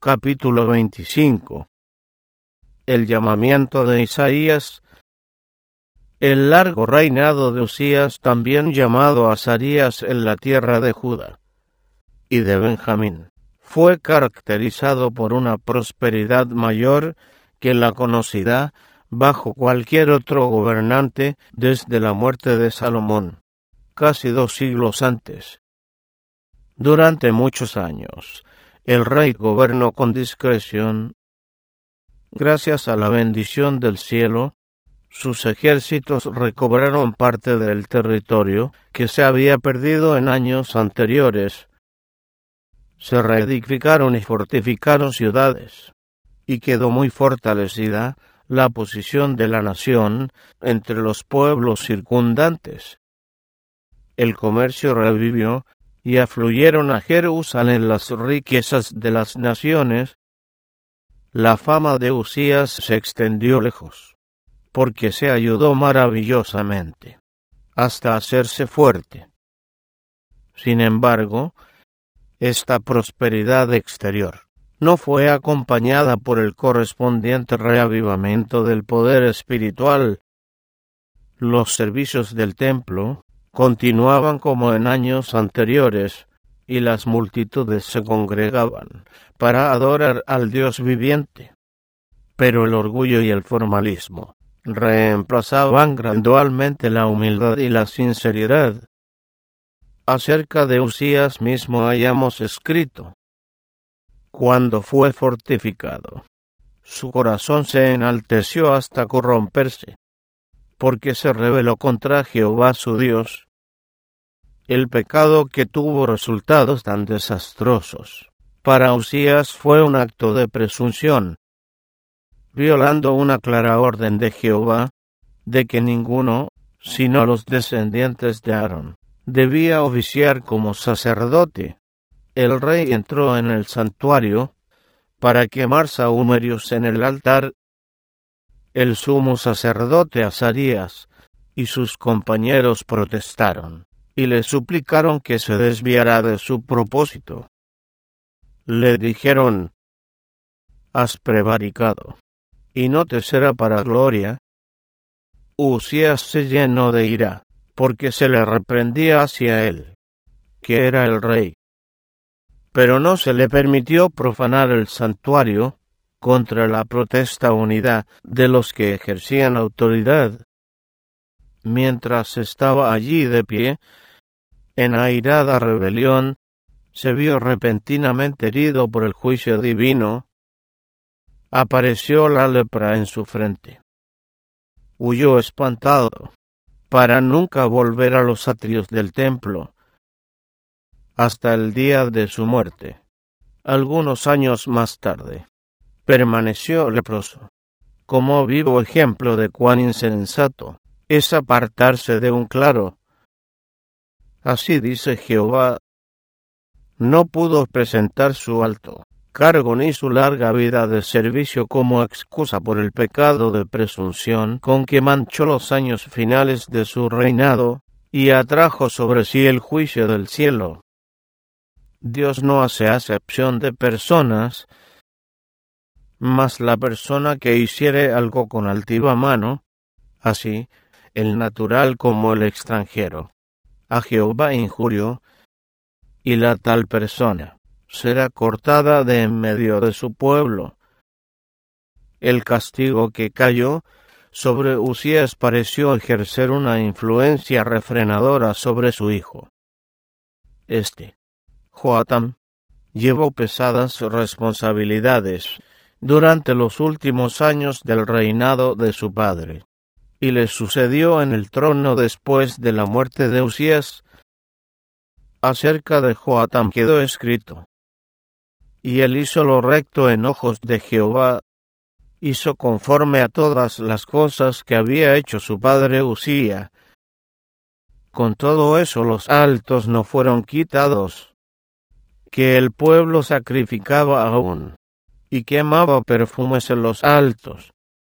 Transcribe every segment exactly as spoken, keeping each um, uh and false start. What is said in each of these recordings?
Capítulo veinticinco. El llamamiento de Isaías. El largo reinado de Usías, también llamado Azarías en la tierra de Judá y de Benjamín, fue caracterizado por una prosperidad mayor que la conocida bajo cualquier otro gobernante desde la muerte de Salomón, casi dos siglos antes. Durante muchos años, el rey gobernó con discreción. Gracias a la bendición del cielo, sus ejércitos recobraron parte del territorio que se había perdido en años anteriores. Se reedificaron y fortificaron ciudades, y quedó muy fortalecida la posición de la nación entre los pueblos circundantes. El comercio revivió y afluyeron a Jerusalén las riquezas de las naciones. La fama de Usías se extendió lejos, porque se ayudó maravillosamente, hasta hacerse fuerte. Sin embargo, esta prosperidad exterior no fue acompañada por el correspondiente reavivamiento del poder espiritual. Los servicios del templo continuaban como en años anteriores, y las multitudes se congregaban para adorar al Dios viviente. Pero el orgullo y el formalismo reemplazaban gradualmente la humildad y la sinceridad. Acerca de Usías mismo hayamos escrito: cuando fue fortificado, su corazón se enalteció hasta corromperse, porque se rebeló contra Jehová su Dios. El pecado que tuvo resultados tan desastrosos para Usías fue un acto de presunción, violando una clara orden de Jehová, de que ninguno, sino los descendientes de Aarón, debía oficiar como sacerdote. El rey entró en el santuario para quemar sahumerios en el altar. El sumo sacerdote Azarías y sus compañeros protestaron, y le suplicaron que se desviara de su propósito. Le dijeron: has prevaricado, y no te será para gloria. Usías se llenó de ira, porque se le reprendía hacia él, que era el rey. Pero no se le permitió profanar el santuario contra la protesta unidad de los que ejercían autoridad. Mientras estaba allí de pie, en airada rebelión, se vio repentinamente herido por el juicio divino. Apareció la lepra en su frente. Huyó espantado, para nunca volver a los atrios del templo, hasta el día de su muerte. Algunos años más tarde, permaneció leproso, como vivo ejemplo de cuán insensato es apartarse de un claro. Así dice Jehová: no pudo presentar su alto cargo ni su larga vida de servicio como excusa por el pecado de presunción con que manchó los años finales de su reinado, y atrajo sobre sí el juicio del cielo. Dios no hace acepción de personas, mas la persona que hiciere algo con altiva mano, así el natural como el extranjero, a Jehová injurió, y la tal persona será cortada de en medio de su pueblo. El castigo que cayó sobre Usías pareció ejercer una influencia refrenadora sobre su hijo. Este, Joatam, llevó pesadas responsabilidades durante los últimos años del reinado de su padre, y le sucedió en el trono después de la muerte de Usías. Acerca de Joatam quedó escrito: y él hizo lo recto en ojos de Jehová, hizo conforme a todas las cosas que había hecho su padre Usía. Con todo eso los altos no fueron quitados, que el pueblo sacrificaba aún, y quemaba perfumes en los altos.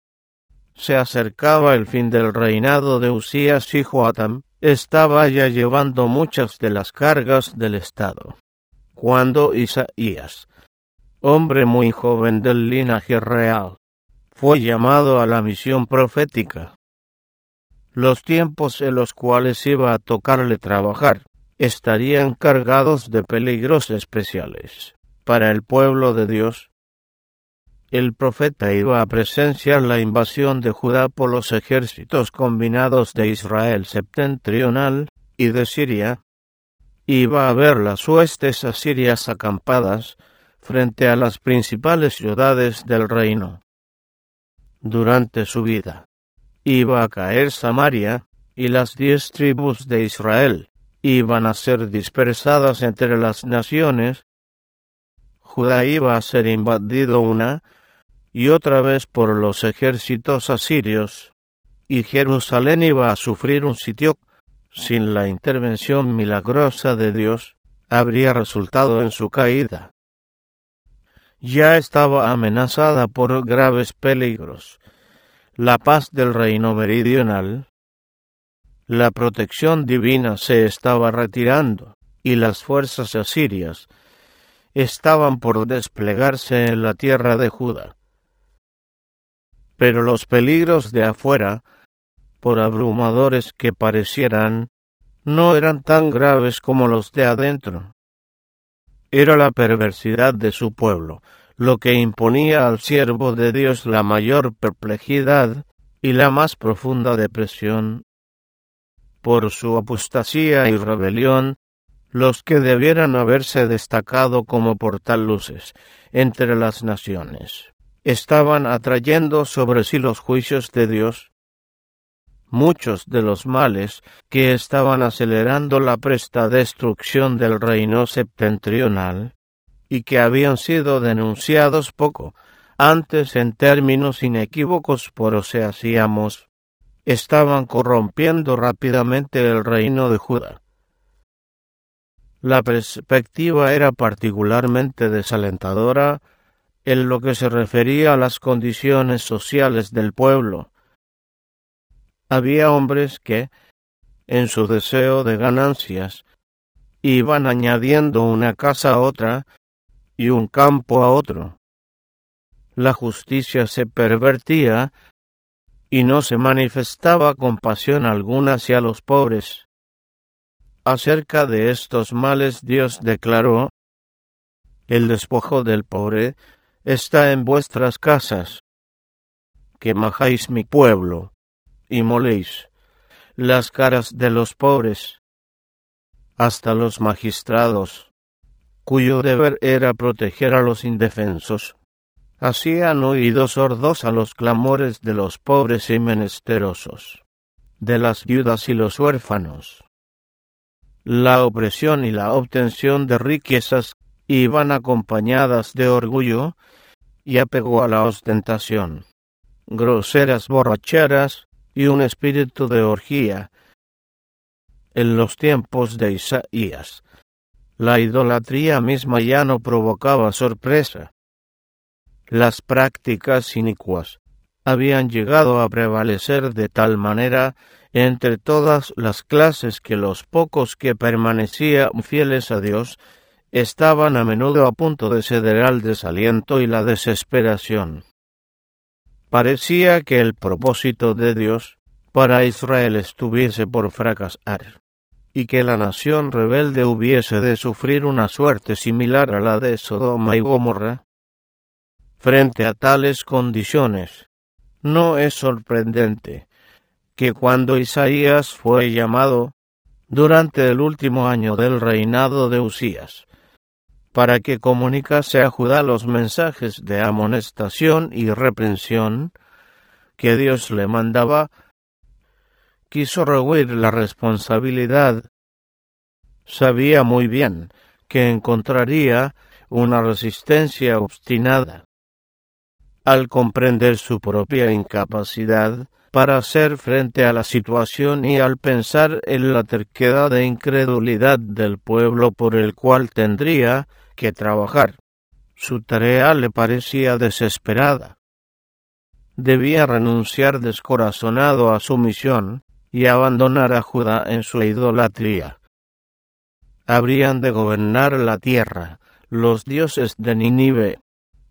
Se acercaba el fin del reinado de Usías, y Joatam estaba ya llevando muchas de las cargas del estado, cuando Isaías hombre muy joven del linaje real, fue llamado a la misión profética. Los tiempos en los cuales iba a tocarle trabajar estarían cargados de peligros especiales para el pueblo de Dios. El profeta iba a presenciar la invasión de Judá por los ejércitos combinados de Israel septentrional y de Siria. Iba a ver las huestes asirias acampadas frente a las principales ciudades del reino. Durante su vida, iba a caer Samaria, y las diez tribus de Israel iban a ser dispersadas entre las naciones. Judá iba a ser invadido una y otra vez por los ejércitos asirios, y Jerusalén iba a sufrir un sitio sin la intervención milagrosa de Dios, habría resultado en su caída. Ya estaba amenazada por graves peligros la paz del reino meridional. La protección divina se estaba retirando, y las fuerzas asirias estaban por desplegarse en la tierra de Judá. Pero los peligros de afuera, por abrumadores que parecieran, no eran tan graves como los de adentro. Era la perversidad de su pueblo lo que imponía al siervo de Dios la mayor perplejidad y la más profunda depresión. Por su apostasía y rebelión, los que debieran haberse destacado como portaluces entre las naciones estaban atrayendo sobre sí los juicios de Dios. Muchos de los males que estaban acelerando la presta destrucción del reino septentrional y que habían sido denunciados poco antes en términos inequívocos por Oseas y Amós, estaban corrompiendo rápidamente el reino de Judá. La perspectiva era particularmente desalentadora en lo que se refería a las condiciones sociales del pueblo. Había hombres que, en su deseo de ganancias, iban añadiendo una casa a otra y un campo a otro. La justicia se pervertía y no se manifestaba compasión alguna hacia los pobres. Acerca de estos males Dios declaró: el despojo del pobre está en vuestras casas, que majáis mi pueblo y moléis las caras de los pobres. Hasta los magistrados, cuyo deber era proteger a los indefensos, hacían oídos sordos a los clamores de los pobres y menesterosos, de las viudas y los huérfanos. La opresión y la obtención de riquezas iban acompañadas de orgullo y apego a la ostentación, groseras borracheras y un espíritu de orgía. En los tiempos de Isaías, la idolatría misma ya no provocaba sorpresa. Las prácticas inicuas habían llegado a prevalecer de tal manera entre todas las clases que los pocos que permanecían fieles a Dios estaban a menudo a punto de ceder al desaliento y la desesperación. Parecía que el propósito de Dios para Israel estuviese por fracasar, y que la nación rebelde hubiese de sufrir una suerte similar a la de Sodoma y Gomorra. Frente a tales condiciones, no es sorprendente que cuando Isaías fue llamado durante el último año del reinado de Usías para que comunicase a Judá los mensajes de amonestación y reprensión que Dios le mandaba, quiso rehuir la responsabilidad. Sabía muy bien que encontraría una resistencia obstinada. Al comprender su propia incapacidad para hacer frente a la situación y al pensar en la terquedad e incredulidad del pueblo por el cual tendría que trabajar, su tarea le parecía desesperada. Debía renunciar descorazonado a su misión y abandonar a Judá en su idolatría. Habrían de gobernar la tierra los dioses de Nínive,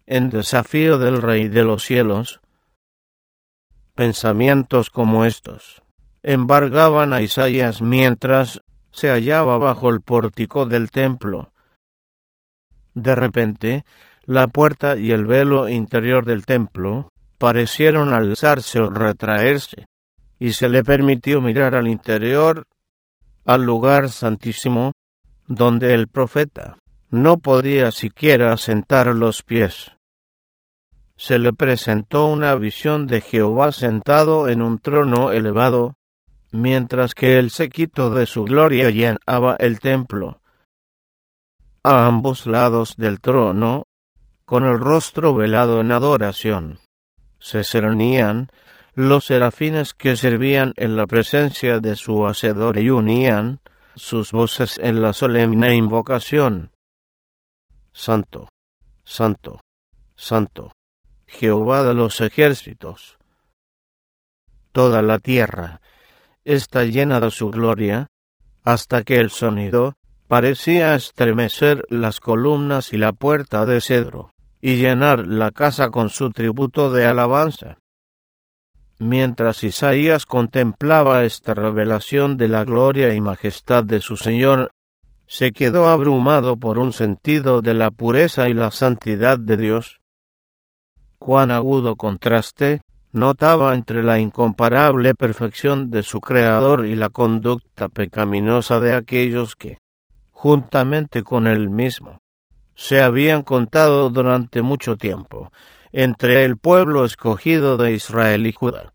en desafío del Rey de los cielos. Pensamientos como estos embargaban a Isaías mientras se hallaba bajo el pórtico del templo. De repente, la puerta y el velo interior del templo parecieron alzarse o retraerse, y se le permitió mirar al interior, al lugar santísimo, donde el profeta no podía siquiera sentar los pies. Se le presentó una visión de Jehová sentado en un trono elevado, mientras que el séquito de su gloria llenaba el templo. A ambos lados del trono, con el rostro velado en adoración, se cernían los serafines que servían en la presencia de su Hacedor y unían sus voces en la solemne invocación. Santo, Santo, Santo, Jehová de los ejércitos. Toda la tierra está llena de su gloria, hasta que el sonido parecía estremecer las columnas y la puerta de cedro, y llenar la casa con su tributo de alabanza. Mientras Isaías contemplaba esta revelación de la gloria y majestad de su Señor, se quedó abrumado por un sentido de la pureza y la santidad de Dios. Cuán agudo contraste notaba entre la incomparable perfección de su Creador y la conducta pecaminosa de aquellos que, juntamente con él mismo, se habían contado durante mucho tiempo entre el pueblo escogido de Israel y Judá.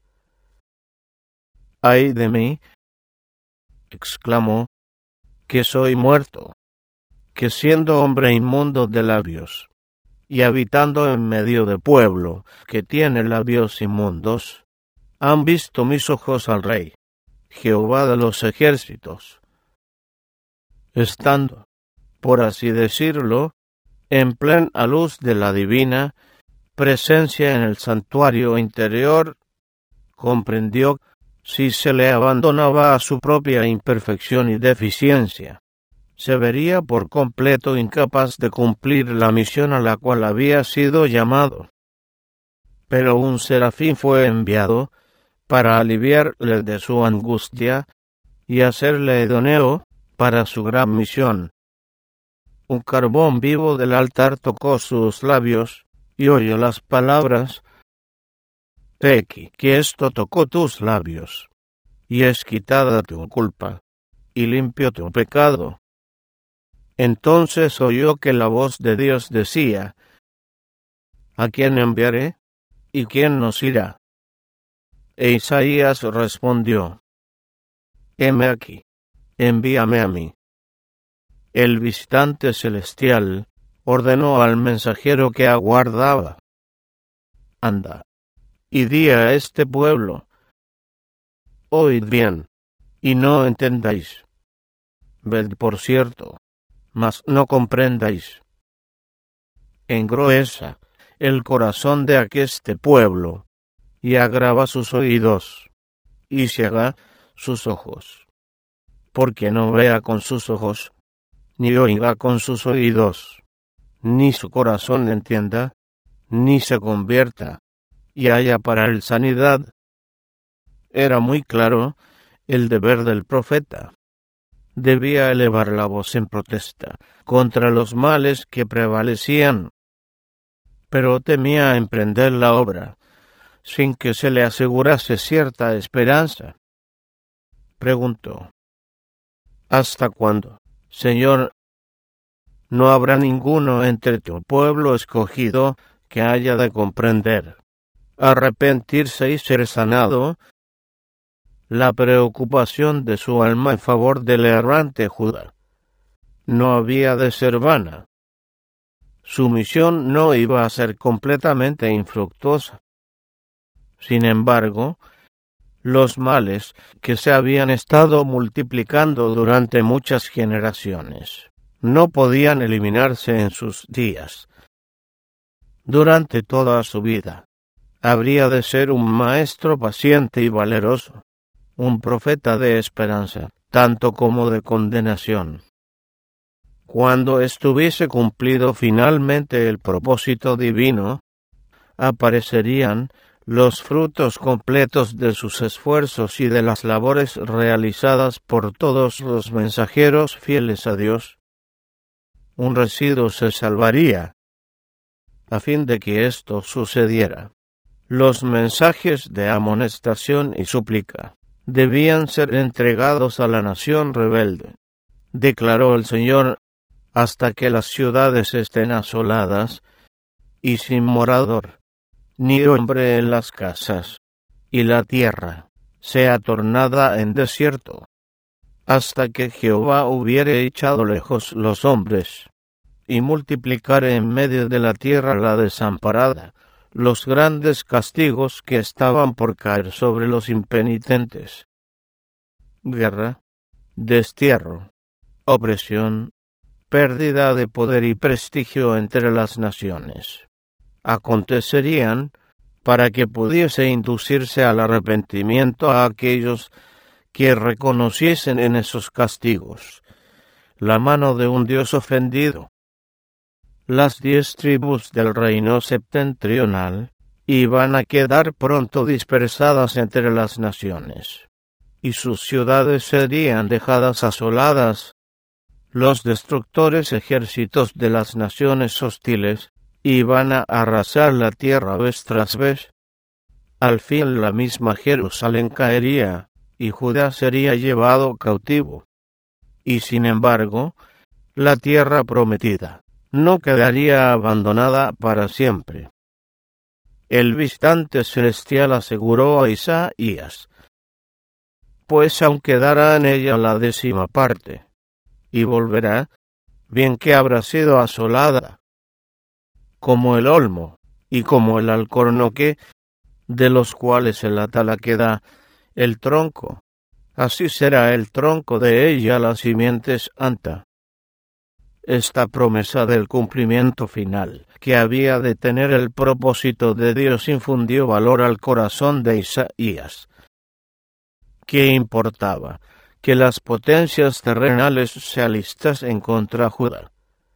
¡Ay de mí!, exclamó, que soy muerto, que siendo hombre inmundo de labios, y habitando en medio de pueblo que tiene labios inmundos, han visto mis ojos al Rey, Jehová de los ejércitos. Estando, por así decirlo, en plena luz de la divina presencia en el santuario interior, comprendió si se le abandonaba a su propia imperfección y deficiencia, se vería por completo incapaz de cumplir la misión a la cual había sido llamado. Pero un serafín fue enviado para aliviarle de su angustia y hacerle idóneo para su gran misión. Un carbón vivo del altar tocó sus labios y oyó las palabras: He aquí que esto tocó tus labios, y es quitada tu culpa, y limpio tu pecado. Entonces oyó que la voz de Dios decía: ¿A quién enviaré? ¿Y quién nos irá? E Isaías respondió: Heme aquí, envíame a mí. El visitante celestial ordenó al mensajero que aguardaba: Anda, y di a este pueblo: Oíd bien, y no entendáis. Ved por cierto, mas no comprendáis. Engruesa el corazón de aqueste pueblo, y agrava sus oídos, y ciega sus ojos, porque no vea con sus ojos, ni oiga con sus oídos, ni su corazón entienda, ni se convierta, y haya para él sanidad. Era muy claro el deber del profeta. Debía elevar la voz en protesta contra los males que prevalecían, pero temía emprender la obra sin que se le asegurase cierta esperanza. Preguntó: ¿Hasta cuándo, Señor? ¿No habrá ninguno entre tu pueblo escogido que haya de comprender, arrepentirse y ser sanado? La preocupación de su alma en favor del errante Judá no había de ser vana. Su misión no iba a ser completamente infructuosa. Sin embargo, los males que se habían estado multiplicando durante muchas generaciones no podían eliminarse en sus días. Durante toda su vida, habría de ser un maestro paciente y valeroso, un profeta de esperanza, tanto como de condenación. Cuando estuviese cumplido finalmente el propósito divino, aparecerían los frutos completos de sus esfuerzos y de las labores realizadas por todos los mensajeros fieles a Dios. Un residuo se salvaría. A fin de que esto sucediera, los mensajes de amonestación y súplica debían ser entregados a la nación rebelde, declaró el Señor, hasta que las ciudades estén asoladas y sin morador, ni hombre en las casas, y la tierra sea tornada en desierto, hasta que Jehová hubiere echado lejos los hombres, y multiplicare en medio de la tierra la desamparada, los grandes castigos que estaban por caer sobre los impenitentes. Guerra, destierro, opresión, pérdida de poder y prestigio entre las naciones acontecerían para que pudiese inducirse al arrepentimiento a aquellos que reconociesen en esos castigos la mano de un Dios ofendido. Las diez tribus del reino septentrional iban a quedar pronto dispersadas entre las naciones, y sus ciudades serían dejadas asoladas. Los destructores ejércitos de las naciones hostiles iban a arrasar la tierra vez tras vez. Al fin la misma Jerusalén caería, y Judá sería llevado cautivo. Y sin embargo, la tierra prometida no quedaría abandonada para siempre. El visitante celestial aseguró a Isaías, pues aun quedará en ella la décima parte, y volverá, bien que habrá sido asolada, como el olmo y como el alcornoque, de los cuales el atalaque da el tronco, así será el tronco de ella la simiente santa. Esta promesa del cumplimiento final, que había de tener el propósito de Dios, infundió valor al corazón de Isaías. ¿Qué importaba que las potencias terrenales se alistasen contra Judá?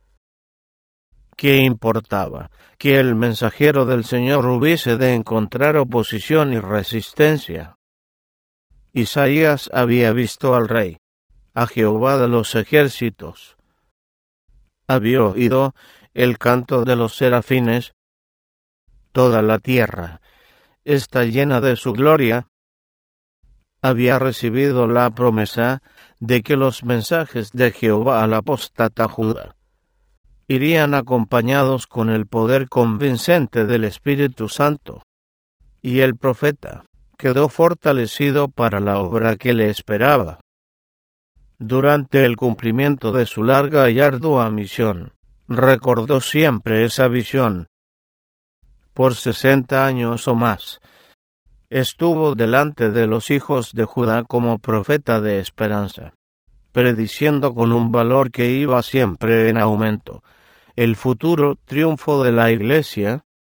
¿Qué importaba que el mensajero del Señor hubiese de encontrar oposición y resistencia? Isaías había visto al Rey, a Jehová de los ejércitos. Había oído el canto de los serafines. Toda la tierra está llena de su gloria. Había recibido la promesa de que los mensajes de Jehová al apóstata Judá irían acompañados con el poder convincente del Espíritu Santo, y el profeta quedó fortalecido para la obra que le esperaba. Durante el cumplimiento de su larga y ardua misión, recordó siempre esa visión. Por sesenta años o más, estuvo delante de los hijos de Judá como profeta de esperanza, prediciendo con un valor que iba siempre en aumento el futuro triunfo de la Iglesia